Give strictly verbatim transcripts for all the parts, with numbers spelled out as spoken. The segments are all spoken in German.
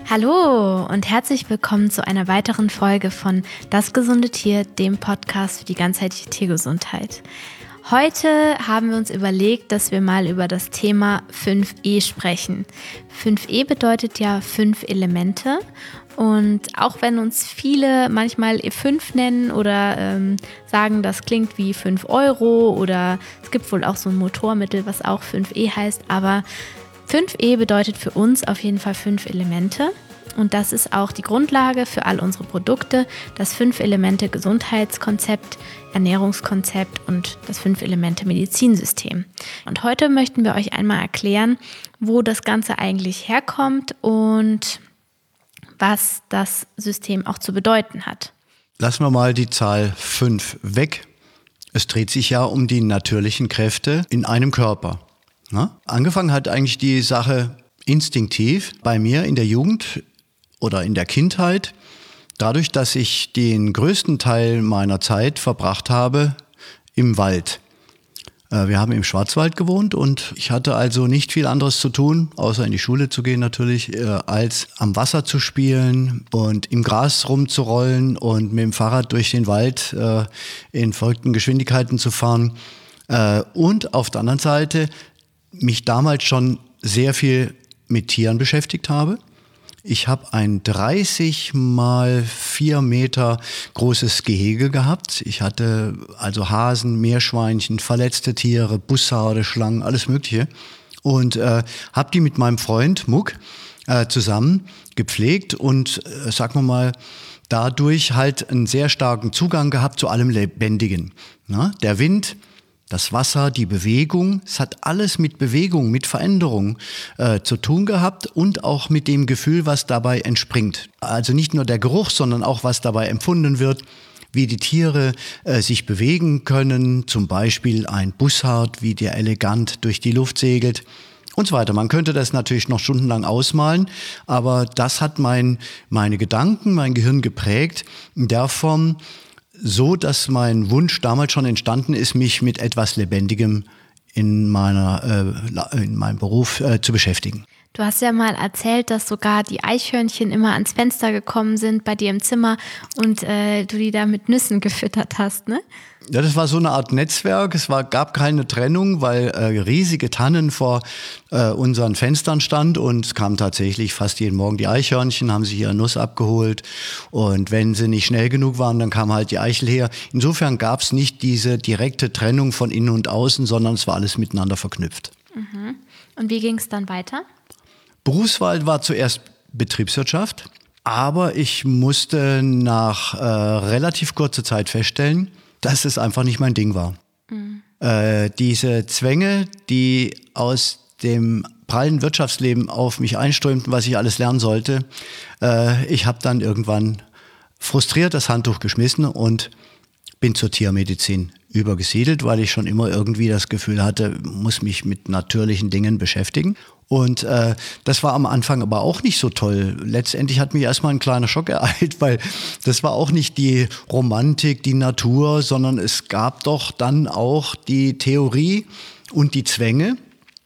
Hallo und herzlich willkommen zu einer weiteren Folge von Das gesunde Tier, dem Podcast für die ganzheitliche Tiergesundheit. Heute haben wir uns überlegt, dass wir mal über das Thema fünf E sprechen. fünf E bedeutet ja fünf Elemente und auch wenn uns viele manchmal E fünf nennen oder ähm, sagen, das klingt wie fünf Euro oder es gibt wohl auch so ein Motormittel, was auch fünf E heißt, aber fünf E bedeutet für uns auf jeden Fall fünf Elemente und das ist auch die Grundlage für all unsere Produkte, das Fünf-Elemente-Gesundheitskonzept, Ernährungskonzept und das Fünf-Elemente-Medizinsystem. Und heute möchten wir euch einmal erklären, wo das Ganze eigentlich herkommt und was das System auch zu bedeuten hat. Lassen wir mal die Zahl fünf weg. Es dreht sich ja um die natürlichen Kräfte in einem Körper. Ja? Angefangen hat eigentlich die Sache instinktiv bei mir in der Jugend oder in der Kindheit, dadurch, dass ich den größten Teil meiner Zeit verbracht habe im Wald. Wir haben im Schwarzwald gewohnt und ich hatte also nicht viel anderes zu tun, außer in die Schule zu gehen natürlich, als am Wasser zu spielen und im Gras rumzurollen und mit dem Fahrrad durch den Wald in verrückten Geschwindigkeiten zu fahren. Und auf der anderen Seite mich damals schon sehr viel mit Tieren beschäftigt habe. Ich habe ein dreißig mal vier Meter großes Gehege gehabt. Ich hatte also Hasen, Meerschweinchen, verletzte Tiere, Bussarde, Schlangen, alles Mögliche. Und äh, habe die mit meinem Freund Muck äh, zusammen gepflegt und, äh, sagen wir mal, dadurch halt einen sehr starken Zugang gehabt zu allem Lebendigen. Na, der Wind, das Wasser, die Bewegung, es hat alles mit Bewegung, mit Veränderung äh, zu tun gehabt und auch mit dem Gefühl, was dabei entspringt. Also nicht nur der Geruch, sondern auch was dabei empfunden wird, wie die Tiere äh, sich bewegen können, zum Beispiel ein Bussard, wie der elegant durch die Luft segelt und so weiter. Man könnte das natürlich noch stundenlang ausmalen, aber das hat mein, meine Gedanken, mein Gehirn geprägt in der Form, so dass mein Wunsch damals schon entstanden ist, mich mit etwas Lebendigem in meiner äh, in meinem Beruf äh, zu beschäftigen. Du hast ja mal erzählt, dass sogar die Eichhörnchen immer ans Fenster gekommen sind bei dir im Zimmer und äh, du die da mit Nüssen gefüttert hast, ne? Ja, das war so eine Art Netzwerk. Es war, gab keine Trennung, weil äh, riesige Tannen vor äh, unseren Fenstern stand und es kamen tatsächlich fast jeden Morgen die Eichhörnchen, haben sich ihre Nuss abgeholt und wenn sie nicht schnell genug waren, dann kam halt die Eichel her. Insofern gab es nicht diese direkte Trennung von innen und außen, sondern es war alles miteinander verknüpft. Mhm. Und wie ging es dann weiter? Berufswahl war zuerst Betriebswirtschaft, aber ich musste nach äh, relativ kurzer Zeit feststellen, dass es einfach nicht mein Ding war. Mhm. Äh, diese Zwänge, die aus dem prallen Wirtschaftsleben auf mich einströmten, was ich alles lernen sollte, äh, ich habe dann irgendwann frustriert das Handtuch geschmissen und bin zur Tiermedizin übergesiedelt, weil ich schon immer irgendwie das Gefühl hatte, muss mich mit natürlichen Dingen beschäftigen. Und äh, das war am Anfang aber auch nicht so toll. Letztendlich hat mich erstmal ein kleiner Schock ereilt, weil das war auch nicht die Romantik, die Natur, sondern es gab doch dann auch die Theorie und die Zwänge.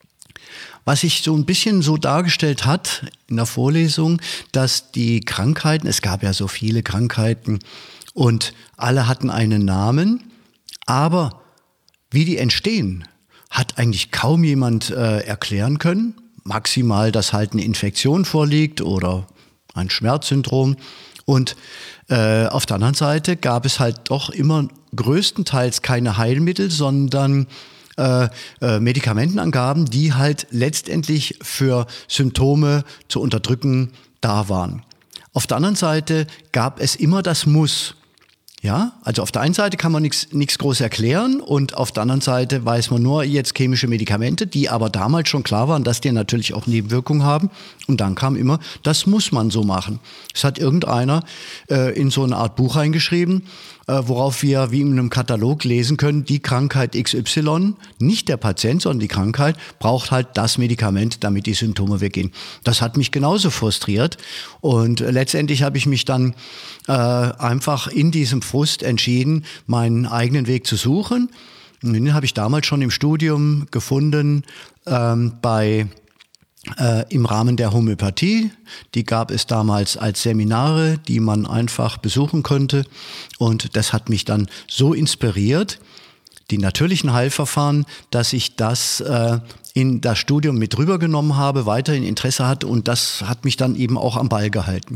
Was sich so ein bisschen so dargestellt hat in der Vorlesung, dass die Krankheiten, es gab ja so viele Krankheiten und alle hatten einen Namen, aber wie die entstehen, hat eigentlich kaum jemand äh, erklären können. Maximal, dass halt eine Infektion vorliegt oder ein Schmerzsyndrom. Und äh, auf der anderen Seite gab es halt doch immer größtenteils keine Heilmittel, sondern äh, äh, Medikamentenangaben, die halt letztendlich für Symptome zu unterdrücken da waren. Auf der anderen Seite gab es immer das Muss. Ja, also auf der einen Seite kann man nichts nichts groß erklären und auf der anderen Seite weiß man nur jetzt chemische Medikamente, die aber damals schon klar waren, dass die natürlich auch Nebenwirkungen haben. Und dann kam immer, das muss man so machen. Es hat irgendeiner äh, in so eine Art Buch reingeschrieben, äh, worauf wir wie in einem Katalog lesen können, die Krankheit X Y, nicht der Patient, sondern die Krankheit, braucht halt das Medikament, damit die Symptome weggehen. Das hat mich genauso frustriert und äh, letztendlich habe ich mich dann äh, einfach in diesem Frust entschieden, meinen eigenen Weg zu suchen. Und den habe ich damals schon im Studium gefunden, ähm, bei äh, im Rahmen der Homöopathie. Die gab es damals als Seminare, die man einfach besuchen konnte. Und das hat mich dann so inspiriert, die natürlichen Heilverfahren, dass ich das äh, in das Studium mit rübergenommen habe, weiterhin Interesse hatte und das hat mich dann eben auch am Ball gehalten.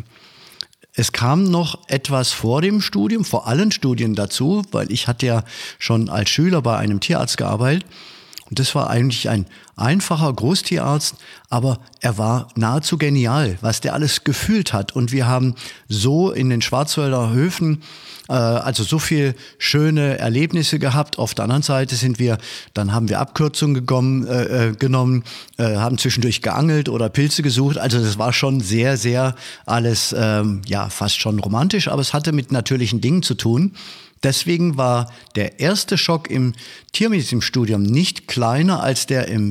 Es kam noch etwas vor dem Studium, vor allen Studien dazu, weil ich hatte ja schon als Schüler bei einem Tierarzt gearbeitet. Und das war eigentlich ein einfacher Großtierarzt, aber er war nahezu genial, was der alles gefühlt hat. Und wir haben so in den Schwarzwälder Höfen äh, also so viel schöne Erlebnisse gehabt. Auf der anderen Seite sind wir, dann haben wir Abkürzungen gekommen, äh, genommen, äh, haben zwischendurch geangelt oder Pilze gesucht. Also das war schon sehr, sehr alles, ähm, ja, fast schon romantisch, aber es hatte mit natürlichen Dingen zu tun. Deswegen war der erste Schock im Tiermedizinstudium nicht kleiner als der im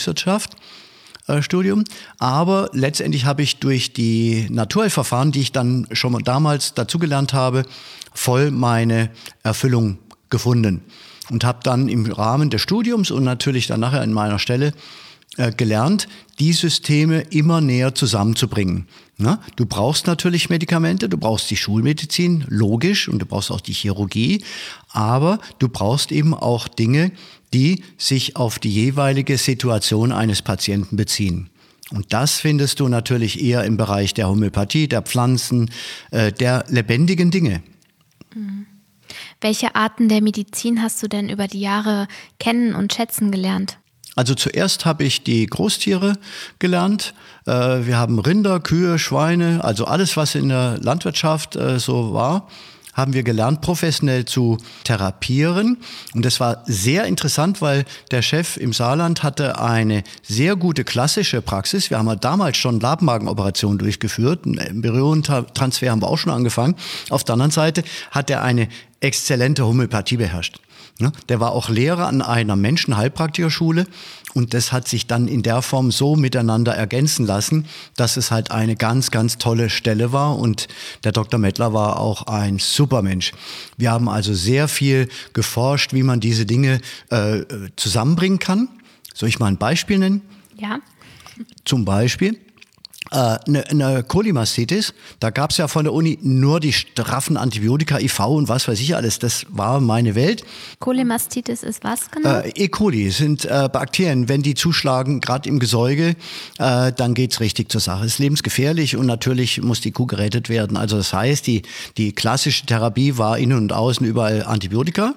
Betriebswirtschaftsstudium. Aber letztendlich habe ich durch die Naturheilverfahren, die ich dann schon damals dazugelernt habe, voll meine Erfüllung gefunden. Und habe dann im Rahmen des Studiums und natürlich dann nachher an meiner Stelle äh, gelernt, die Systeme immer näher zusammenzubringen. Na, du brauchst natürlich Medikamente, du brauchst die Schulmedizin, logisch, und du brauchst auch die Chirurgie, aber du brauchst eben auch Dinge, die sich auf die jeweilige Situation eines Patienten beziehen. Und das findest du natürlich eher im Bereich der Homöopathie, der Pflanzen, äh, der lebendigen Dinge. Mhm. Welche Arten der Medizin hast du denn über die Jahre kennen und schätzen gelernt? Also zuerst habe ich die Großtiere gelernt. Wir haben Rinder, Kühe, Schweine, also alles, was in der Landwirtschaft so war, haben wir gelernt, professionell zu therapieren. Und das war sehr interessant, weil der Chef im Saarland hatte eine sehr gute klassische Praxis. Wir haben ja damals schon Labmagenoperationen durchgeführt. Einen Embryotransfer haben wir auch schon angefangen. Auf der anderen Seite hat er eine exzellente Homöopathie beherrscht. Der war auch Lehrer an einer Menschenheilpraktikerschule und das hat sich dann in der Form so miteinander ergänzen lassen, dass es halt eine ganz, ganz tolle Stelle war und der Doktor Mettler war auch ein super Mensch. Wir haben also sehr viel geforscht, wie man diese Dinge äh, zusammenbringen kann. Soll ich mal ein Beispiel nennen? Ja. Zum Beispiel Eine, eine Cholemasthetis, da gab es ja von der Uni nur die straffen Antibiotika, I V und was weiß ich alles. Das war meine Welt. Cholemasthetis ist was genau? Äh, E. coli sind äh, Bakterien. Wenn die zuschlagen, gerade im Gesäuge, äh, dann geht's richtig zur Sache. Es ist lebensgefährlich und natürlich muss die Kuh gerettet werden. Also das heißt, die, die klassische Therapie war innen und außen überall Antibiotika.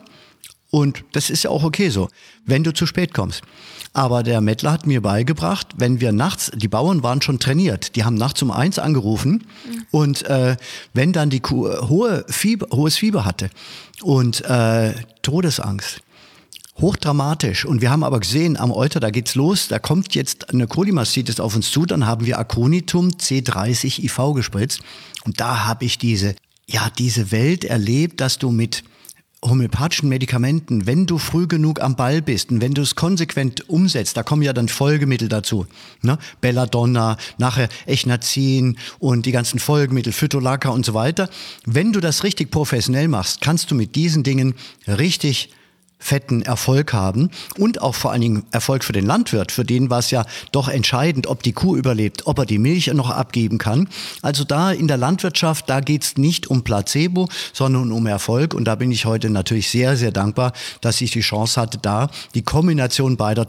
Und das ist ja auch okay so, wenn du zu spät kommst. Aber der Mettler hat mir beigebracht, wenn wir nachts, die Bauern waren schon trainiert, die haben nachts um eins angerufen mhm. und äh, wenn dann die Kuh hohe Fieber, hohes Fieber hatte und äh, Todesangst, hochdramatisch. Und wir haben aber gesehen, am Euter, da geht's los, da kommt jetzt eine Cholemasthetis auf uns zu, dann haben wir Aconitum C dreißig I V gespritzt und da habe ich diese, ja, diese Welt erlebt, dass du mit homöopathischen Medikamenten, wenn du früh genug am Ball bist und wenn du es konsequent umsetzt, da kommen ja dann Folgemittel dazu, ne? Belladonna, nachher Echinacin und die ganzen Folgemittel, Phytolacca und so weiter. Wenn du das richtig professionell machst, kannst du mit diesen Dingen richtig fetten Erfolg haben und auch vor allen Dingen Erfolg für den Landwirt. Für den war es ja doch entscheidend, ob die Kuh überlebt, ob er die Milch noch abgeben kann. Also da in der Landwirtschaft, da geht's nicht um Placebo, sondern um Erfolg. Und da bin ich heute natürlich sehr, sehr dankbar, dass ich die Chance hatte, da die Kombination beider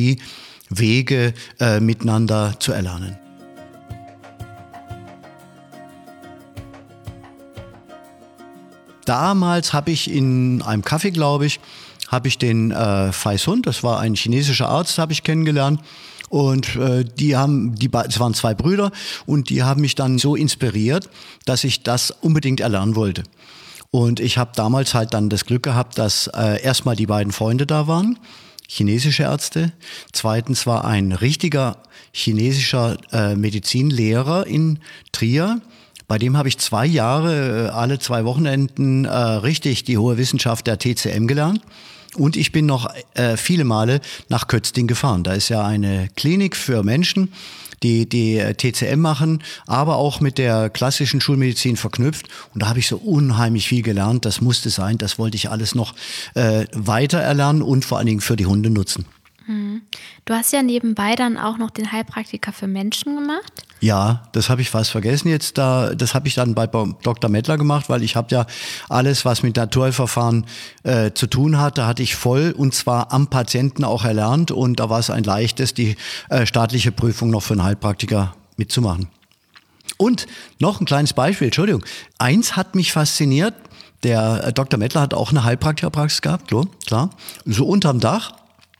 Therapiewege äh, miteinander zu erlernen. Damals habe ich in einem Café, glaube ich, habe ich den äh, Fei Sun, das war ein chinesischer Arzt, habe ich kennengelernt. Und äh, die haben, die, es waren zwei Brüder und die haben mich dann so inspiriert, dass ich das unbedingt erlernen wollte. Und ich habe damals halt dann das Glück gehabt, dass äh, erstmal die beiden Freunde da waren, chinesische Ärzte. Zweitens war ein richtiger chinesischer äh, Medizinlehrer in Trier. Bei dem habe ich zwei Jahre, äh, alle zwei Wochenenden äh, richtig die hohe Wissenschaft der T C M gelernt. Und ich bin noch äh, viele Male nach Kötzting gefahren. Da ist ja eine Klinik für Menschen, die die T C M machen, aber auch mit der klassischen Schulmedizin verknüpft. Und da habe ich so unheimlich viel gelernt. Das musste sein. Das wollte ich alles noch äh, weiter erlernen und vor allen Dingen für die Hunde nutzen. Du hast ja nebenbei dann auch noch den Heilpraktiker für Menschen gemacht. Ja, das habe ich fast vergessen jetzt. Da, das habe ich dann bei Doktor Mettler gemacht, weil ich habe ja alles, was mit Naturheilverfahren äh, zu tun hat, da hatte ich voll und zwar am Patienten auch erlernt und da war es ein leichtes, die äh, staatliche Prüfung noch für einen Heilpraktiker mitzumachen. Und noch ein kleines Beispiel, Entschuldigung. Eins hat mich fasziniert, der äh, Doktor Mettler hat auch eine Heilpraktikerpraxis gehabt, klar, klar, so unterm Dach.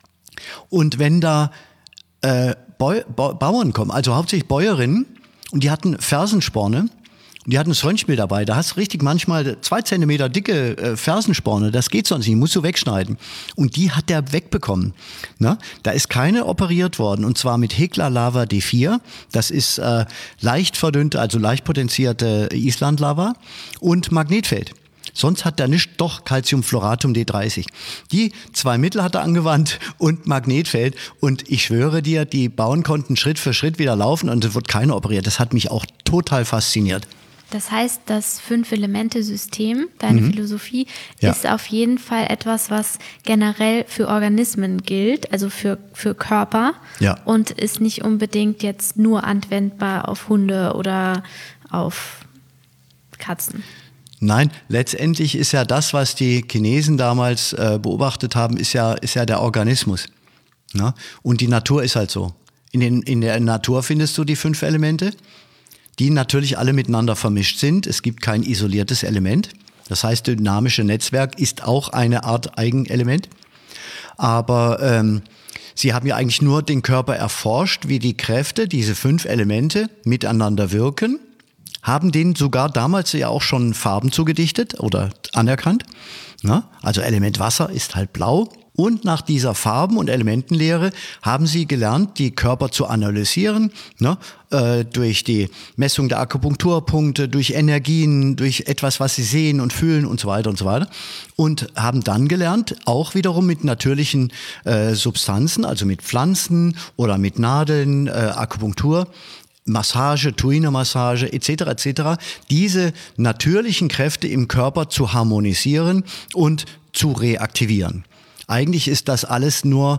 Und wenn da äh, Bau- Bau- Bauern kommen, also hauptsächlich Bäuerinnen, und die hatten Fersensporne, und die hatten das Röntgenbild dabei, da hast du richtig manchmal zwei Zentimeter dicke äh, Fersensporne, das geht sonst nicht, musst du wegschneiden. Und die hat der wegbekommen. Ne? Da ist keine operiert worden, und zwar mit Hekla Lava D vier, das ist äh, leicht verdünnte, also leicht potenzierte Islandlava und Magnetfeld. Sonst hat er nicht, doch Calciumfloratum D dreißig. Die zwei Mittel hat er angewandt und Magnetfeld. Und ich schwöre dir, die Bauern konnten Schritt für Schritt wieder laufen und es wird keiner operiert. Das hat mich auch total fasziniert. Das heißt, das Fünf-Elemente-System, deine mhm. Philosophie, ja. ist auf jeden Fall etwas, was generell für Organismen gilt, also für, für Körper. Ja. Und ist nicht unbedingt jetzt nur anwendbar auf Hunde oder auf Katzen. Nein, letztendlich ist ja das, was die Chinesen damals äh, beobachtet haben, ist ja, ist ja der Organismus. Ne? Und die Natur ist halt so. In, den, in der Natur findest du die fünf Elemente, die natürlich alle miteinander vermischt sind. Es gibt kein isoliertes Element. Das heißt, das dynamische Netzwerk ist auch eine Art Eigenelement. Aber ähm, sie haben ja eigentlich nur den Körper erforscht, wie die Kräfte, diese fünf Elemente miteinander wirken. Haben denen sogar damals ja auch schon Farben zugedichtet oder anerkannt. Ja, also Element Wasser ist halt blau. Und nach dieser Farben- und Elementenlehre haben sie gelernt, die Körper zu analysieren, ne, äh, durch die Messung der Akupunkturpunkte, durch Energien, durch etwas, was sie sehen und fühlen und so weiter und so weiter. Und haben dann gelernt, auch wiederum mit natürlichen äh, Substanzen, also mit Pflanzen oder mit Nadeln, äh, Akupunktur, Massage, Tuina-Massage et cetera et cetera, diese natürlichen Kräfte im Körper zu harmonisieren und zu reaktivieren. Eigentlich ist das alles nur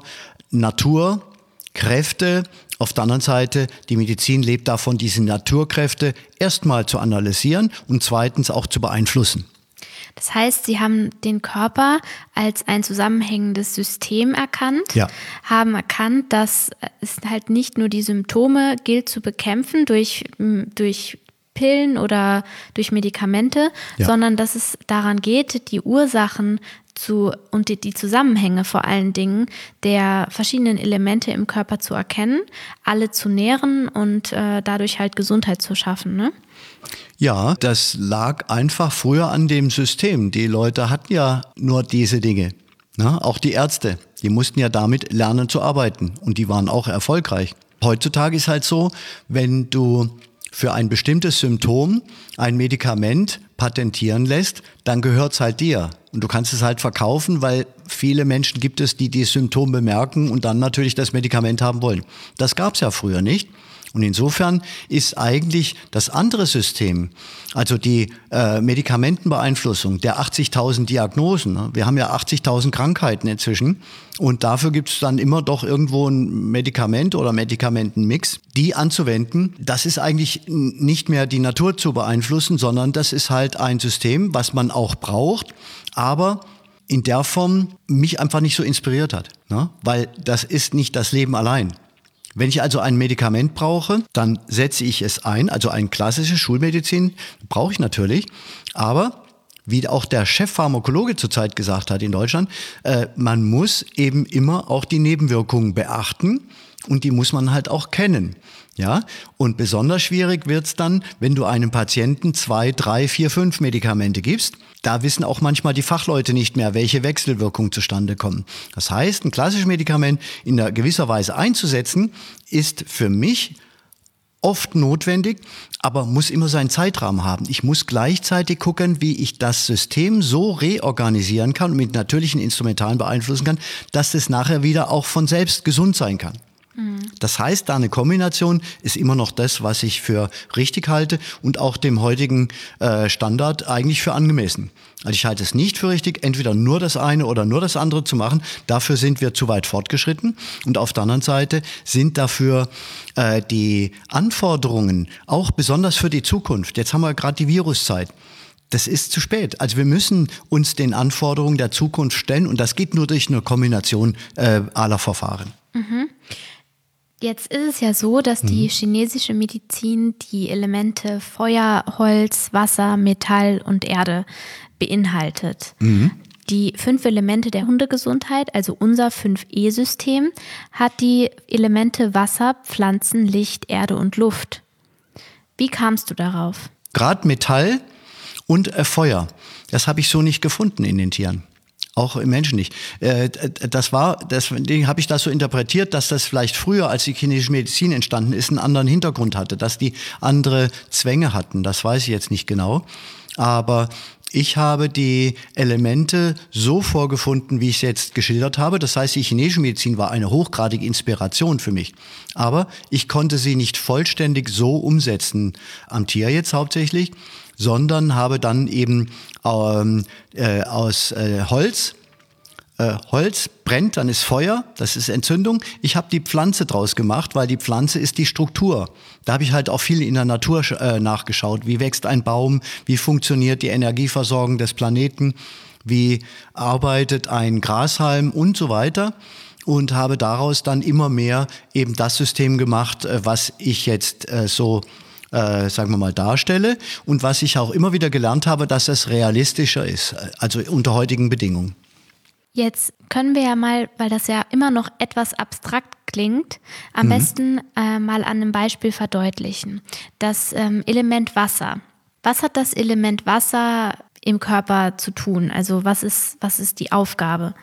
Naturkräfte. Auf der anderen Seite, die Medizin lebt davon, diese Naturkräfte erstmal zu analysieren und zweitens auch zu beeinflussen. Das heißt, Sie haben den Körper als ein zusammenhängendes System erkannt, ja. haben erkannt, dass es halt nicht nur die Symptome gilt zu bekämpfen durch, durch Pillen oder durch Medikamente, ja. sondern dass es daran geht, die Ursachen zu und die, die Zusammenhänge vor allen Dingen der verschiedenen Elemente im Körper zu erkennen, alle zu nähren und äh, dadurch halt Gesundheit zu schaffen, ne? Ja, das lag einfach früher an dem System. Die Leute hatten ja nur diese Dinge. Ne? Auch die Ärzte, die mussten ja damit lernen zu arbeiten und die waren auch erfolgreich. Heutzutage ist halt so, wenn du für ein bestimmtes Symptom ein Medikament patentieren lässt, dann gehört es halt dir. Und du kannst es halt verkaufen, weil viele Menschen gibt es, die die Symptome bemerken und dann natürlich das Medikament haben wollen. Das gab es ja früher nicht. Und insofern ist eigentlich das andere System, also die äh, Medikamentenbeeinflussung der achtzigtausend Diagnosen, ne? Wir haben ja achtzigtausend Krankheiten inzwischen und dafür gibt es dann immer doch irgendwo ein Medikament oder Medikamentenmix, die anzuwenden. Das ist eigentlich nicht mehr die Natur zu beeinflussen, sondern das ist halt ein System, was man auch braucht, aber in der Form mich einfach nicht so inspiriert hat, ne? Weil das ist nicht das Leben allein. Wenn ich also ein Medikament brauche, dann setze ich es ein, also eine klassische Schulmedizin brauche ich natürlich, aber wie auch der Chefpharmakologe zurzeit gesagt hat in Deutschland, äh, man muss eben immer auch die Nebenwirkungen beachten und die muss man halt auch kennen. Ja, und besonders schwierig wird's dann, wenn du einem Patienten zwei, drei, vier, fünf Medikamente gibst. Da wissen auch manchmal die Fachleute nicht mehr, welche Wechselwirkungen zustande kommen. Das heißt, ein klassisches Medikament in einer gewisser Weise einzusetzen, ist für mich oft notwendig, aber muss immer seinen Zeitrahmen haben. Ich muss gleichzeitig gucken, wie ich das System so reorganisieren kann und mit natürlichen Instrumentalen beeinflussen kann, dass es nachher wieder auch von selbst gesund sein kann. Das heißt, da eine Kombination ist immer noch das, was ich für richtig halte und auch dem heutigen äh, Standard eigentlich für angemessen. Also ich halte es nicht für richtig, entweder nur das eine oder nur das andere zu machen. Dafür sind wir zu weit fortgeschritten. Und auf der anderen Seite sind dafür äh, die Anforderungen, auch besonders für die Zukunft. Jetzt haben wir gerade die Viruszeit. Das ist zu spät. Also wir müssen uns den Anforderungen der Zukunft stellen und das geht nur durch eine Kombination äh, aller Verfahren. Mhm. Jetzt ist es ja so, dass die chinesische Medizin die Elemente Feuer, Holz, Wasser, Metall und Erde beinhaltet. Mhm. Die fünf Elemente der Hundegesundheit, also unser fünf E System, hat die Elemente Wasser, Pflanzen, Licht, Erde und Luft. Wie kamst du darauf? Gerade Metall und äh, Feuer, das habe ich so nicht gefunden in den Tieren. Auch im Menschen nicht. Äh, das war, deswegen habe ich das so interpretiert, dass das vielleicht früher, als die chinesische Medizin entstanden ist, einen anderen Hintergrund hatte, dass die andere Zwänge hatten. Das weiß ich jetzt nicht genau. Aber ich habe die Elemente so vorgefunden, wie ich es jetzt geschildert habe. Das heißt, die chinesische Medizin war eine hochgradige Inspiration für mich. Aber ich konnte sie nicht vollständig so umsetzen, am Tier jetzt hauptsächlich, sondern habe dann eben ähm, äh, aus äh, Holz, äh, Holz brennt, dann ist Feuer, das ist Entzündung. Ich habe die Pflanze draus gemacht, weil die Pflanze ist die Struktur. Da habe ich halt auch viel in der Natur äh, nachgeschaut. Wie wächst ein Baum, wie funktioniert die Energieversorgung des Planeten, wie arbeitet ein Grashalm und so weiter. Und habe daraus dann immer mehr eben das System gemacht, äh, was ich jetzt äh, so Äh, sagen wir mal, darstelle und was ich auch immer wieder gelernt habe, dass es realistischer ist, also unter heutigen Bedingungen. Jetzt können wir ja mal, weil das ja immer noch etwas abstrakt klingt, am mhm. besten äh, mal an einem Beispiel verdeutlichen. Das ähm, Element Wasser. Was hat das Element Wasser im Körper zu tun? Also was ist, was ist die Aufgabe?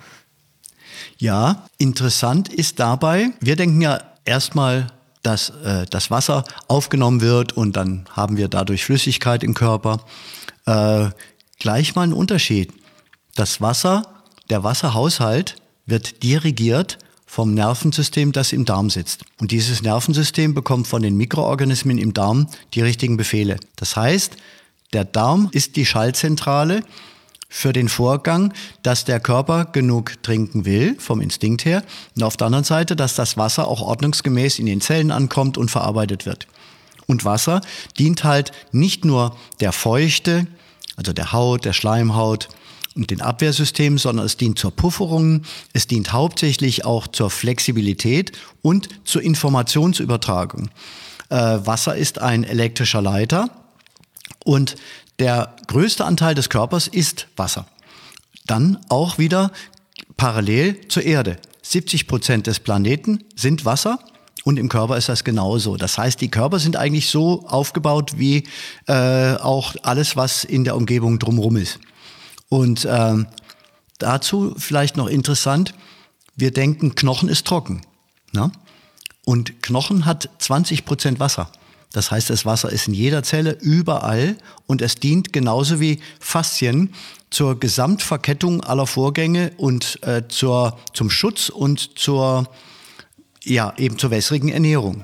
Ja, interessant ist dabei, wir denken ja erstmal, dass äh, das Wasser aufgenommen wird und dann haben wir dadurch Flüssigkeit im Körper. Äh, gleich mal ein Unterschied. Das Wasser, der Wasserhaushalt wird dirigiert vom Nervensystem, das im Darm sitzt. Und dieses Nervensystem bekommt von den Mikroorganismen im Darm die richtigen Befehle. Das heißt, der Darm ist die Schaltzentrale für den Vorgang, dass der Körper genug trinken will, vom Instinkt her, und auf der anderen Seite, dass das Wasser auch ordnungsgemäß in den Zellen ankommt und verarbeitet wird. Und Wasser dient halt nicht nur der Feuchte, also der Haut, der Schleimhaut und den Abwehrsystemen, sondern es dient zur Pufferung, es dient hauptsächlich auch zur Flexibilität und zur Informationsübertragung. Äh, Wasser ist ein elektrischer Leiter und der größte Anteil des Körpers ist Wasser. Dann auch wieder parallel zur Erde. siebzig Prozent des Planeten sind Wasser und im Körper ist das genauso. Das heißt, die Körper sind eigentlich so aufgebaut wie äh, auch alles, was in der Umgebung drumherum ist. Und äh, dazu vielleicht noch interessant, wir denken, Knochen ist trocken. Ne? Und Knochen hat zwanzig Prozent Wasser. Das heißt, das Wasser ist in jeder Zelle, überall und es dient genauso wie Faszien zur Gesamtverkettung aller Vorgänge und äh, zur, zum Schutz und zur, ja, eben zur wässrigen Ernährung.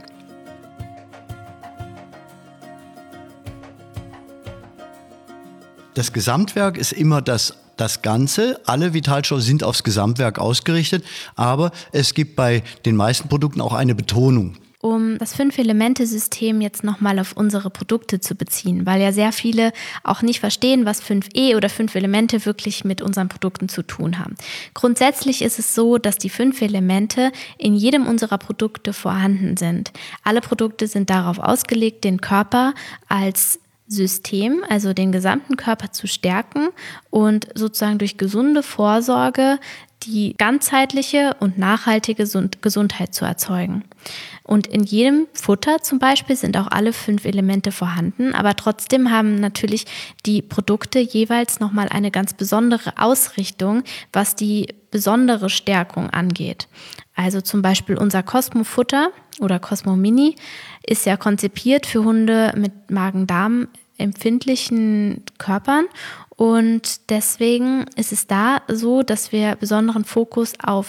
Das Gesamtwerk ist immer das, das Ganze. Alle Vitalstoffe sind aufs Gesamtwerk ausgerichtet, aber es gibt bei den meisten Produkten auch eine Betonung. Um das Fünf-Elemente-System jetzt nochmal auf unsere Produkte zu beziehen, weil ja sehr viele auch nicht verstehen, was fünf E oder fünf Elemente wirklich mit unseren Produkten zu tun haben. Grundsätzlich ist es so, dass die fünf Elemente in jedem unserer Produkte vorhanden sind. Alle Produkte sind darauf ausgelegt, den Körper als System, also den gesamten Körper zu stärken und sozusagen durch gesunde Vorsorge die ganzheitliche und nachhaltige Gesundheit zu erzeugen. Und in jedem Futter zum Beispiel sind auch alle fünf Elemente vorhanden, aber trotzdem haben natürlich die Produkte jeweils nochmal eine ganz besondere Ausrichtung, was die besondere Stärkung angeht. Also zum Beispiel unser Cosmo-Futter oder Cosmo Mini ist ja konzipiert für Hunde mit Magen-Darm empfindlichen Körpern. Und deswegen ist es da so, dass wir besonderen Fokus auf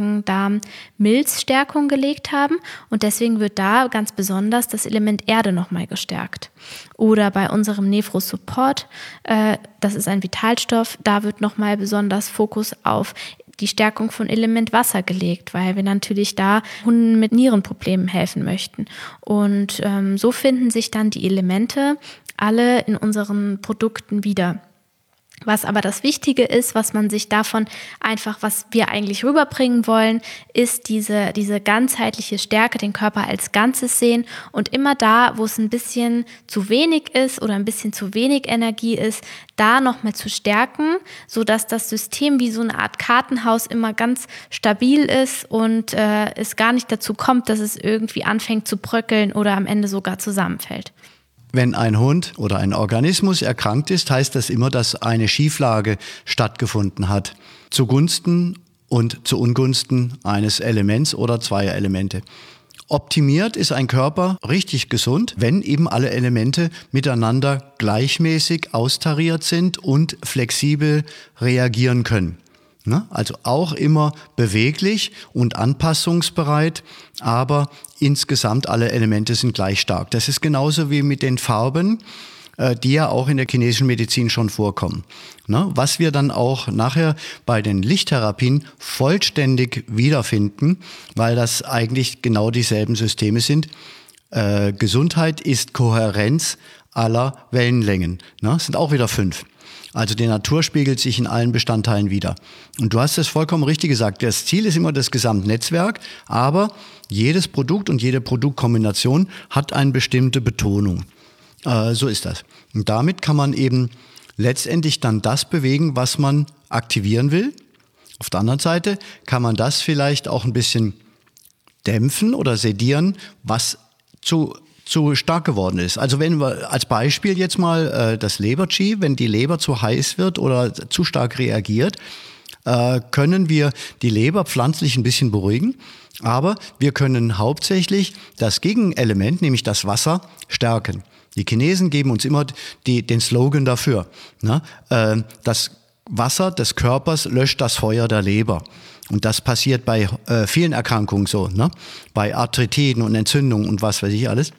Magen-Darm-Milzstärkung gelegt haben. Und deswegen wird da ganz besonders das Element Erde nochmal gestärkt. Oder bei unserem Nephrosupport, äh, das ist ein Vitalstoff, da wird nochmal besonders Fokus auf die Stärkung von Element Wasser gelegt, weil wir natürlich da Hunden mit Nierenproblemen helfen möchten. Und ähm, so finden sich dann die Elemente alle in unseren Produkten wieder. Was aber das Wichtige ist, was man sich davon einfach, was wir eigentlich rüberbringen wollen, ist diese, diese ganzheitliche Stärke, den Körper als Ganzes sehen und immer da, wo es ein bisschen zu wenig ist oder ein bisschen zu wenig Energie ist, da nochmal zu stärken, sodass das System wie so eine Art Kartenhaus immer ganz stabil ist und äh, es gar nicht dazu kommt, dass es irgendwie anfängt zu bröckeln oder am Ende sogar zusammenfällt. Wenn ein Hund oder ein Organismus erkrankt ist, heißt das immer, dass eine Schieflage stattgefunden hat, zugunsten und zu Ungunsten eines Elements oder zweier Elemente. Optimiert ist ein Körper richtig gesund, wenn eben alle Elemente miteinander gleichmäßig austariert sind und flexibel reagieren können. Also auch immer beweglich und anpassungsbereit, aber insgesamt alle Elemente sind gleich stark. Das ist genauso wie mit den Farben, die ja auch in der chinesischen Medizin schon vorkommen. Was wir dann auch nachher bei den Lichttherapien vollständig wiederfinden, weil das eigentlich genau dieselben Systeme sind. Gesundheit ist Kohärenz aller Wellenlängen. Es sind auch wieder fünf. Also die Natur spiegelt sich in allen Bestandteilen wider. Und du hast es vollkommen richtig gesagt, das Ziel ist immer das Gesamtnetzwerk, aber jedes Produkt und jede Produktkombination hat eine bestimmte Betonung. Äh, so ist das. Und damit kann man eben letztendlich dann das bewegen, was man aktivieren will. Auf der anderen Seite kann man das vielleicht auch ein bisschen dämpfen oder sedieren, was zu zu stark geworden ist. Also wenn wir als Beispiel jetzt mal äh, das Leber-Qi, wenn die Leber zu heiß wird oder zu stark reagiert, äh, können wir die Leber pflanzlich ein bisschen beruhigen, aber wir können hauptsächlich das Gegenelement, nämlich das Wasser, stärken. Die Chinesen geben uns immer die, den Slogan dafür, ne? äh, das Wasser des Körpers löscht das Feuer der Leber. Und das passiert bei äh, vielen Erkrankungen so, ne? Bei Arthritiden und Entzündungen und was weiß ich alles.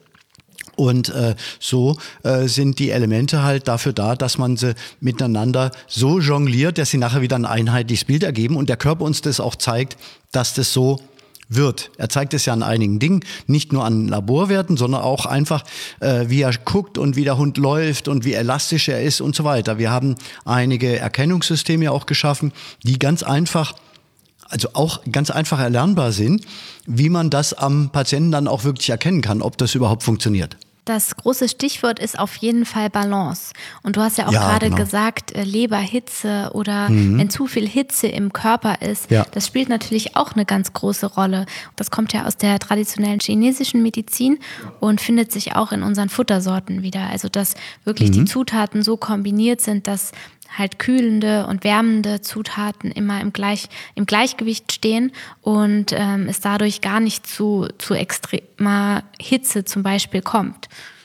Und äh, so äh, sind die Elemente halt dafür da, dass man sie miteinander so jongliert, dass sie nachher wieder ein einheitliches Bild ergeben und der Körper uns das auch zeigt, dass das so wird. Er zeigt es ja an einigen Dingen, nicht nur an Laborwerten, sondern auch einfach, äh, wie er guckt und wie der Hund läuft und wie elastisch er ist und so weiter. Wir haben einige Erkennungssysteme auch geschaffen, die ganz einfach also auch ganz einfach erlernbar sind, wie man das am Patienten dann auch wirklich erkennen kann, ob das überhaupt funktioniert. Das große Stichwort ist auf jeden Fall Balance. Und du hast ja auch ja, gerade genau. gesagt, Leberhitze oder mhm. wenn zu viel Hitze im Körper ist, ja. das spielt natürlich auch eine ganz große Rolle. Das kommt ja aus der traditionellen chinesischen Medizin und findet sich auch in unseren Futtersorten wieder. Also dass wirklich mhm. die Zutaten so kombiniert sind, dass halt kühlende und wärmende Zutaten immer im, Gleich, im Gleichgewicht stehen und ähm, es dadurch gar nicht zu, zu extremer Hitze zum Beispiel kommt.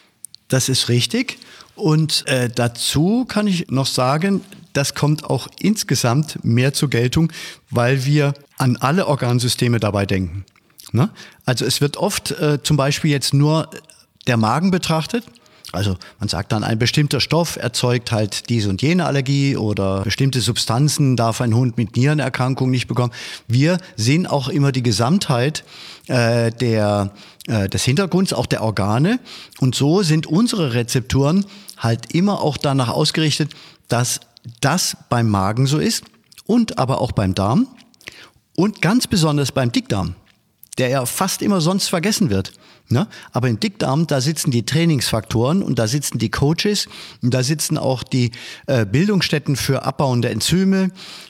Das ist richtig und äh, dazu kann ich noch sagen, das kommt auch insgesamt mehr zur Geltung, weil wir an alle Organsysteme dabei denken. Ne? Also es wird oft äh, zum Beispiel jetzt nur der Magen betrachtet. Also man sagt dann, ein bestimmter Stoff erzeugt halt diese und jene Allergie oder bestimmte Substanzen darf ein Hund mit Nierenerkrankungen nicht bekommen. Wir sehen auch immer die Gesamtheit äh, der, äh, des Hintergrunds, auch der Organe. Und so sind unsere Rezeptoren halt immer auch danach ausgerichtet, dass das beim Magen so ist und aber auch beim Darm und ganz besonders beim Dickdarm, der ja fast immer sonst vergessen wird. Ne? Aber im Dickdarm, da sitzen die Trainingsfaktoren und da sitzen die Coaches und da sitzen auch die äh, Bildungsstätten für abbauende Enzyme,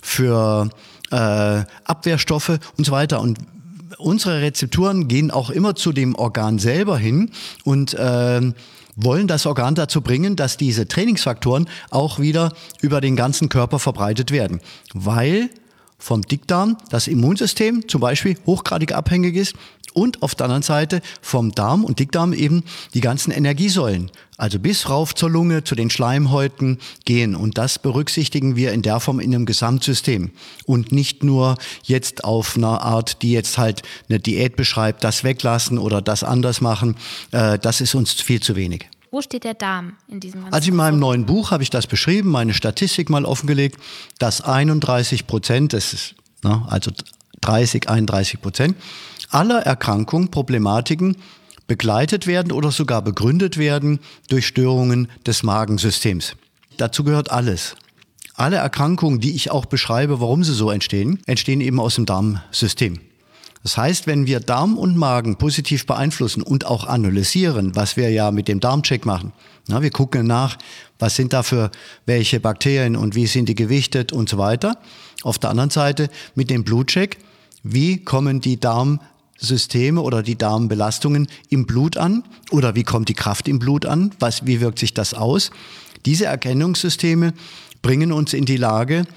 für äh, Abwehrstoffe und so weiter. Und unsere Rezeptoren gehen auch immer zu dem Organ selber hin und äh, wollen das Organ dazu bringen, dass diese Trainingsfaktoren auch wieder über den ganzen Körper verbreitet werden. Weil vom Dickdarm das Immunsystem zum Beispiel hochgradig abhängig ist und auf der anderen Seite vom Darm und Dickdarm eben die ganzen Energiesäulen, also bis rauf zur Lunge, zu den Schleimhäuten gehen. Und das berücksichtigen wir in der Form in einem Gesamtsystem und nicht nur jetzt auf einer Art, die jetzt halt eine Diät beschreibt, das weglassen oder das anders machen. Äh, das ist uns viel zu wenig. Wo steht der Darm in diesem ganzen Also in meinem neuen Buch habe ich das beschrieben, meine Statistik mal offengelegt, dass einunddreißig Prozent, das ist, ne, also dreißig, einunddreißig Prozent aller Erkrankungen, Problematiken begleitet werden oder sogar begründet werden durch Störungen des Magensystems. Dazu gehört alles. Alle Erkrankungen, die ich auch beschreibe, warum sie so entstehen, entstehen eben aus dem Darmsystem. Das heißt, wenn wir Darm und Magen positiv beeinflussen und auch analysieren, was wir ja mit dem Darmcheck machen, na, wir gucken nach, was sind da für welche Bakterien und wie sind die gewichtet und so weiter. Auf der anderen Seite mit dem Blutcheck, wie kommen die Darmsysteme oder die Darmbelastungen im Blut an oder wie kommt die Kraft im Blut an, was, wie wirkt sich das aus. Diese Erkennungssysteme bringen uns in die Lage,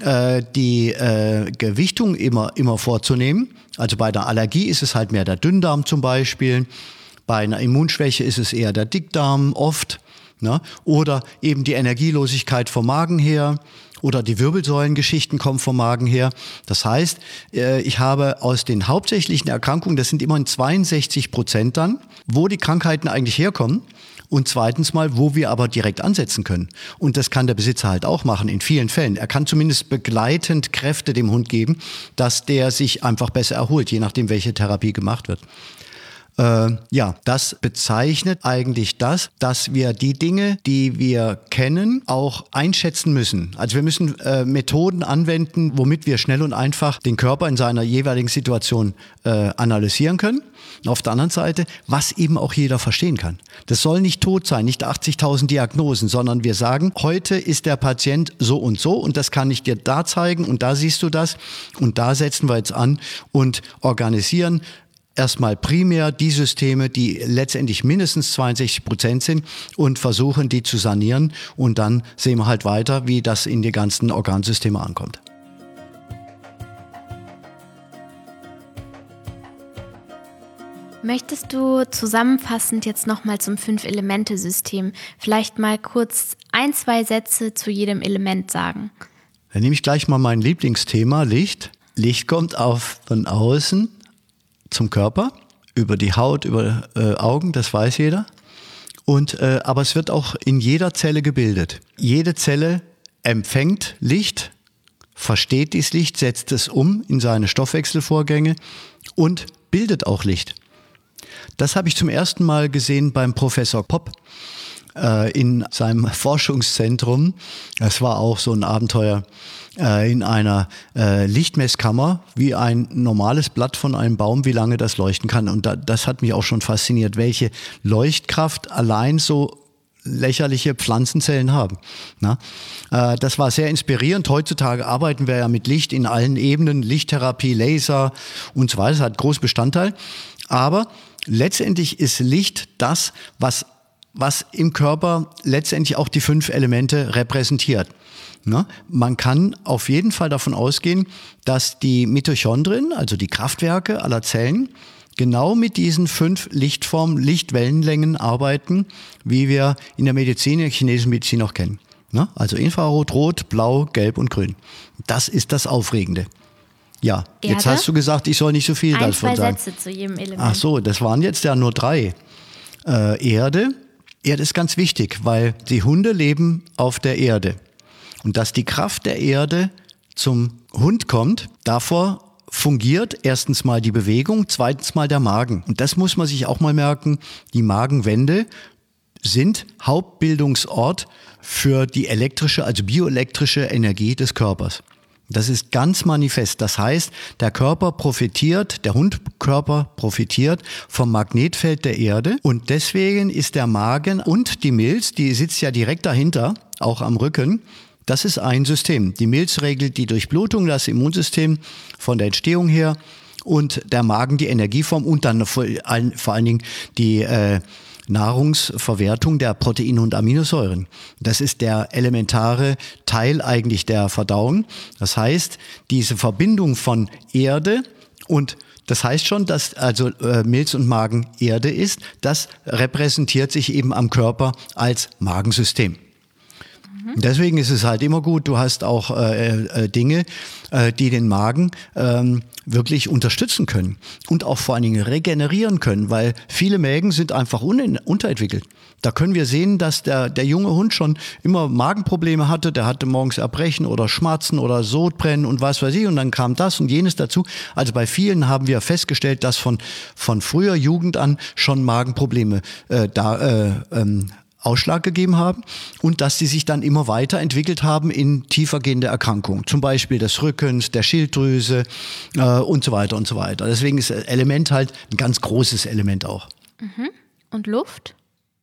die äh, Gewichtung immer, immer vorzunehmen. Also bei der Allergie ist es halt mehr der Dünndarm zum Beispiel. Bei einer Immunschwäche ist es eher der Dickdarm oft. Ne? Oder eben die Energielosigkeit vom Magen her. Oder die Wirbelsäulengeschichten kommen vom Magen her. Das heißt, äh, ich habe aus den hauptsächlichen Erkrankungen, das sind immerhin zweiundsechzig Prozent dann, wo die Krankheiten eigentlich herkommen. Und zweitens mal, wo wir aber direkt ansetzen können. Und das kann der Besitzer halt auch machen in vielen Fällen. Er kann zumindest begleitend Kräfte dem Hund geben, dass der sich einfach besser erholt, je nachdem, welche Therapie gemacht wird. Äh, ja, das bezeichnet eigentlich das, dass wir die Dinge, die wir kennen, auch einschätzen müssen. Also wir müssen äh, Methoden anwenden, womit wir schnell und einfach den Körper in seiner jeweiligen Situation äh, analysieren können. Auf der anderen Seite, was eben auch jeder verstehen kann. Das soll nicht tot sein, nicht achtzigtausend Diagnosen, sondern wir sagen, heute ist der Patient so und so und das kann ich dir da zeigen und da siehst du das und da setzen wir jetzt an und organisieren erstmal primär die Systeme, die letztendlich mindestens zweiundsechzig Prozent sind und versuchen, die zu sanieren und dann sehen wir halt weiter, wie das in die ganzen Organsysteme ankommt. Möchtest du zusammenfassend jetzt nochmal zum Fünf-Elemente-System vielleicht mal kurz ein, zwei Sätze zu jedem Element sagen? Dann nehme ich gleich mal mein Lieblingsthema, Licht. Licht kommt auf von außen zum Körper, über die Haut, über äh, Augen, das weiß jeder. Und, äh, aber es wird auch in jeder Zelle gebildet. Jede Zelle empfängt Licht, versteht dieses Licht, setzt es um in seine Stoffwechselvorgänge und bildet auch Licht. Das habe ich zum ersten Mal gesehen beim Professor Popp äh, in seinem Forschungszentrum. Das war auch so ein Abenteuer äh, in einer äh, Lichtmesskammer, wie ein normales Blatt von einem Baum, wie lange das leuchten kann. Und da, das hat mich auch schon fasziniert, welche Leuchtkraft allein so lächerliche Pflanzenzellen haben. Na? Äh, das war sehr inspirierend. Heutzutage arbeiten wir ja mit Licht in allen Ebenen, Lichttherapie, Laser und so weiter. Das hat großen Bestandteil. Aber letztendlich ist Licht das, was, was im Körper letztendlich auch die fünf Elemente repräsentiert. Na? Man kann auf jeden Fall davon ausgehen, dass die Mitochondrien, also die Kraftwerke aller Zellen, genau mit diesen fünf Lichtformen, Lichtwellenlängen arbeiten, wie wir in der Medizin, in der chinesischen Medizin auch kennen. Na? Also Infrarot, Rot, Blau, Gelb und Grün. Das ist das Aufregende. Ja, Erde? Jetzt hast du gesagt, ich soll nicht so viel Ein, davon zwei sagen. Sätze zu jedem Element. Ach so, das waren jetzt ja nur drei. Äh, Erde. Erde ist ganz wichtig, weil die Hunde leben auf der Erde. Und dass die Kraft der Erde zum Hund kommt, davor fungiert erstens mal die Bewegung, zweitens mal der Magen. Und das muss man sich auch mal merken. Die Magenwände sind Hauptbildungsort für die elektrische, also bioelektrische Energie des Körpers. Das ist ganz manifest. Das heißt, der Körper profitiert, der Hundkörper profitiert vom Magnetfeld der Erde. Und deswegen ist der Magen und die Milz, die sitzt ja direkt dahinter, auch am Rücken. Das ist ein System. Die Milz regelt die Durchblutung, das Immunsystem von der Entstehung her und der Magen die Energieform und dann vor allen, vor allen Dingen die, äh, Nahrungsverwertung der Proteine und Aminosäuren. Das ist der elementare Teil eigentlich der Verdauung. Das heißt, diese Verbindung von Erde und das heißt schon, dass also äh, Milz und Magen Erde ist. Das repräsentiert sich eben am Körper als Magensystem. Deswegen ist es halt immer gut, du hast auch äh, äh, Dinge, äh, die den Magen ähm, wirklich unterstützen können und auch vor allen Dingen regenerieren können, weil viele Mägen sind einfach un- unterentwickelt. Da können wir sehen, dass der, der junge Hund schon immer Magenprobleme hatte, der hatte morgens Erbrechen oder Schmerzen oder Sodbrennen und was weiß ich und dann kam das und jenes dazu. Also bei vielen haben wir festgestellt, dass von, von früher Jugend an schon Magenprobleme äh, da äh, ähm, Ausschlag gegeben haben und dass sie sich dann immer weiterentwickelt haben in tiefergehende Erkrankungen, zum Beispiel des Rückens, der Schilddrüse äh, und so weiter und so weiter. Deswegen ist Element halt ein ganz großes Element auch. Mhm. Und Luft?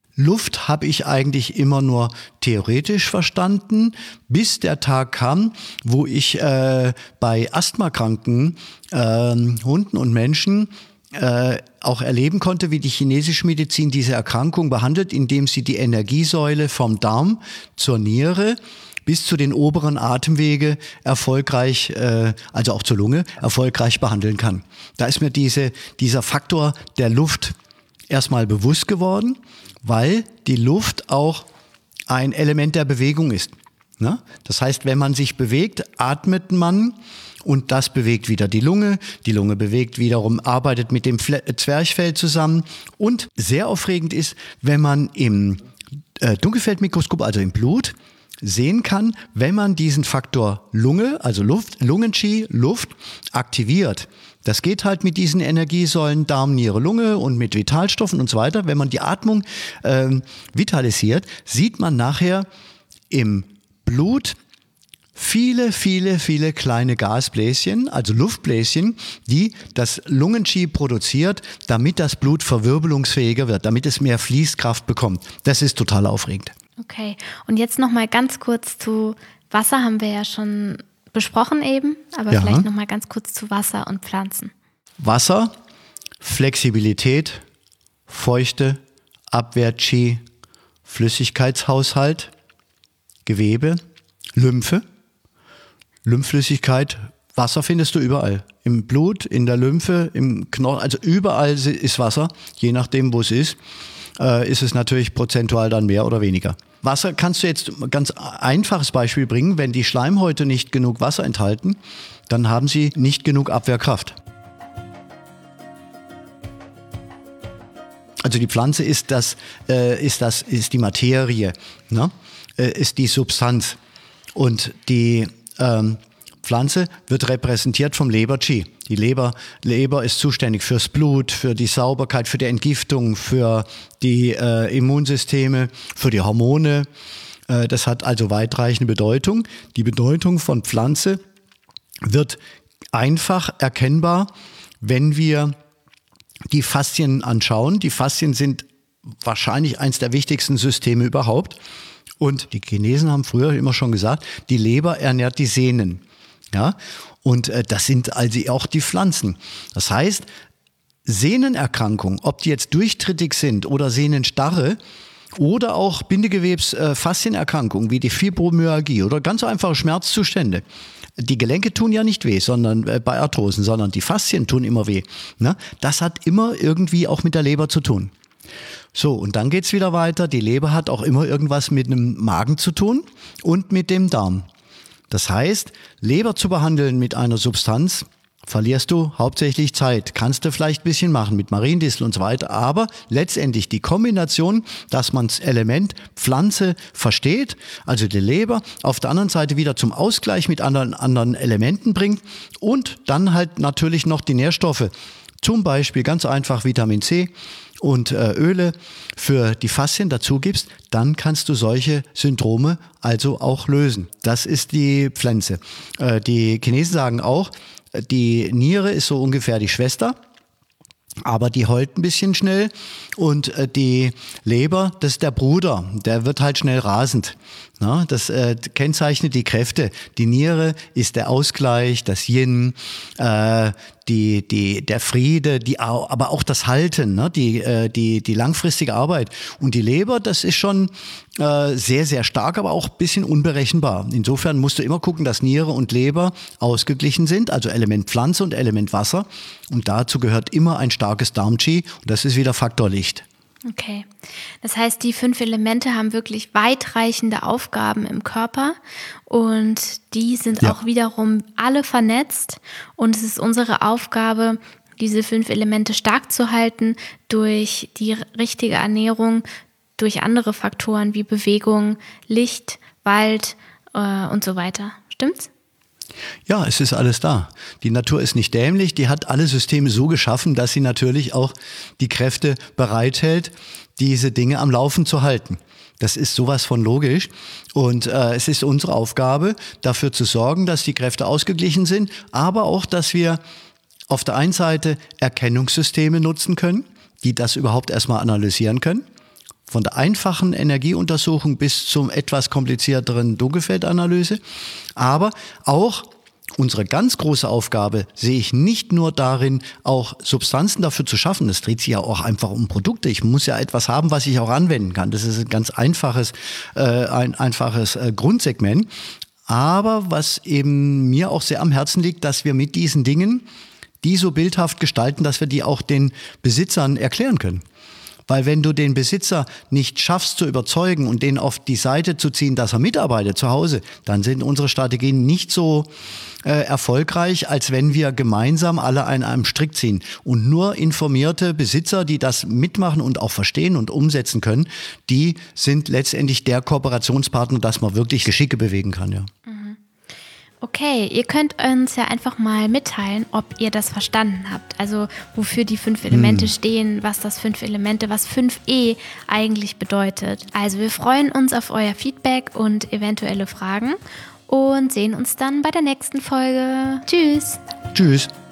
Luft habe ich eigentlich immer nur theoretisch verstanden, bis der Tag kam, wo ich äh, bei asthmakranken äh, Hunden und Menschen Äh, auch erleben konnte, wie die chinesische Medizin diese Erkrankung behandelt, indem sie die Energiesäule vom Darm zur Niere bis zu den oberen Atemwege erfolgreich, äh, also auch zur Lunge, erfolgreich behandeln kann. Da ist mir diese, dieser Faktor der Luft erstmal bewusst geworden, weil die Luft auch ein Element der Bewegung ist. Ne? Das heißt, wenn man sich bewegt, atmet man und das bewegt wieder die Lunge. Die Lunge bewegt wiederum, arbeitet mit dem Fle- Zwerchfell zusammen. Und sehr aufregend ist, wenn man im äh, Dunkelfeldmikroskop, also im Blut, sehen kann, wenn man diesen Faktor Lunge, also Luft, Lungen-Qi, Luft, aktiviert. Das geht halt mit diesen Energiesäulen Darm, Niere, Lunge und mit Vitalstoffen und so weiter. Wenn man die Atmung äh, vitalisiert, sieht man nachher im Blut viele, viele, viele kleine Gasbläschen, also Luftbläschen, die das Lungen-Qi produziert, damit das Blut verwirbelungsfähiger wird, damit es mehr Fließkraft bekommt. Das ist total aufregend. Okay, und jetzt noch mal ganz kurz zu Wasser, haben wir ja schon besprochen eben, aber Ja. vielleicht noch mal ganz kurz zu Wasser und Pflanzen. Wasser, Flexibilität, Feuchte, Abwehr-Qi, Flüssigkeitshaushalt, Gewebe, Lymphe, Lymphflüssigkeit, Wasser findest du überall. Im Blut, in der Lymphe, im Knochen, also überall ist Wasser, je nachdem, wo es ist, äh, ist es natürlich prozentual dann mehr oder weniger. Wasser kannst du jetzt ein ganz einfaches Beispiel bringen, wenn die Schleimhäute nicht genug Wasser enthalten, dann haben sie nicht genug Abwehrkraft. Also die Pflanze ist das, äh, ist das, ist die Materie, ne? äh, ist die Substanz. Und die ähm, Pflanze wird repräsentiert vom Leber-Qi. Die Leber, Leber ist zuständig fürs Blut, für die Sauberkeit, für die Entgiftung, für die äh, Immunsysteme, für die Hormone. Äh, das hat also weitreichende Bedeutung. Die Bedeutung von Pflanze wird einfach erkennbar, wenn wir die Faszien anschauen. Die Faszien sind wahrscheinlich eines der wichtigsten Systeme überhaupt. Und die Chinesen haben früher immer schon gesagt, die Leber ernährt die Sehnen. Ja? Und äh, das sind also auch die Pflanzen. Das heißt, Sehnenerkrankungen, ob die jetzt durchtrittig sind oder Sehnenstarre oder auch Bindegewebs-Faszienerkrankungen wie die Fibromyalgie oder ganz einfache Schmerzzustände. Die Gelenke tun ja nicht weh, sondern äh, bei Arthrosen, sondern die Faszien tun immer weh. Ne? Das hat immer irgendwie auch mit der Leber zu tun. So, und dann geht's wieder weiter. Die Leber hat auch immer irgendwas mit einem Magen zu tun und mit dem Darm. Das heißt, Leber zu behandeln mit einer Substanz, verlierst du hauptsächlich Zeit. Kannst du vielleicht ein bisschen machen mit Mariendistel und so weiter, aber letztendlich die Kombination, dass man das Element Pflanze versteht, also die Leber, auf der anderen Seite wieder zum Ausgleich mit anderen, anderen Elementen bringt und dann halt natürlich noch die Nährstoffe, zum Beispiel ganz einfach Vitamin C und äh, Öle für die Faszien dazu gibst, dann kannst du solche Syndrome also auch lösen. Das ist die Pflanze. Äh, die Chinesen sagen auch, die Niere ist so ungefähr die Schwester, aber die heult ein bisschen schnell und äh, die Leber, das ist der Bruder, der wird halt schnell rasend. Na, das äh, kennzeichnet die Kräfte. Die Niere ist der Ausgleich, das Yin, äh, die, die, der Friede, die, aber auch das Halten, ne? die, äh, die, die langfristige Arbeit. Und die Leber, das ist schon äh, sehr, sehr stark, aber auch ein bisschen unberechenbar. Insofern musst du immer gucken, dass Niere und Leber ausgeglichen sind, also Element Pflanze und Element Wasser. Und dazu gehört immer ein starkes Darm-Qi und das ist wieder Faktor Licht. Okay, das heißt, die fünf Elemente haben wirklich weitreichende Aufgaben im Körper und die sind ja auch wiederum alle vernetzt und es ist unsere Aufgabe, diese fünf Elemente stark zu halten durch die richtige Ernährung, durch andere Faktoren wie Bewegung, Licht, Wald äh, und so weiter. Stimmt's? Ja, es ist alles da. Die Natur ist nicht dämlich, die hat alle Systeme so geschaffen, dass sie natürlich auch die Kräfte bereithält, diese Dinge am Laufen zu halten. Das ist sowas von logisch und äh, es ist unsere Aufgabe, dafür zu sorgen, dass die Kräfte ausgeglichen sind, aber auch, dass wir auf der einen Seite Erkennungssysteme nutzen können, die das überhaupt erstmal analysieren können. Von der einfachen Energieuntersuchung bis zum etwas komplizierteren Dunkelfeldanalyse. Aber auch unsere ganz große Aufgabe sehe ich nicht nur darin, auch Substanzen dafür zu schaffen. Es dreht sich ja auch einfach um Produkte. Ich muss ja etwas haben, was ich auch anwenden kann. Das ist ein ganz einfaches, äh, ein einfaches äh, Grundsegment. Aber was eben mir auch sehr am Herzen liegt, dass wir mit diesen Dingen die so bildhaft gestalten, dass wir die auch den Besitzern erklären können. Weil wenn du den Besitzer nicht schaffst zu überzeugen und den auf die Seite zu ziehen, dass er mitarbeitet zu Hause, dann sind unsere Strategien nicht so äh, erfolgreich, als wenn wir gemeinsam alle an einem Strick ziehen. Und nur informierte Besitzer, die das mitmachen und auch verstehen und umsetzen können, die sind letztendlich der Kooperationspartner, dass man wirklich Geschicke bewegen kann. Ja. Okay, ihr könnt uns ja einfach mal mitteilen, ob ihr das verstanden habt. Also wofür die fünf Elemente hm. stehen, was das fünf Elemente, was fünf E eigentlich bedeutet. Also wir freuen uns auf euer Feedback und eventuelle Fragen und sehen uns dann bei der nächsten Folge. Tschüss. Tschüss.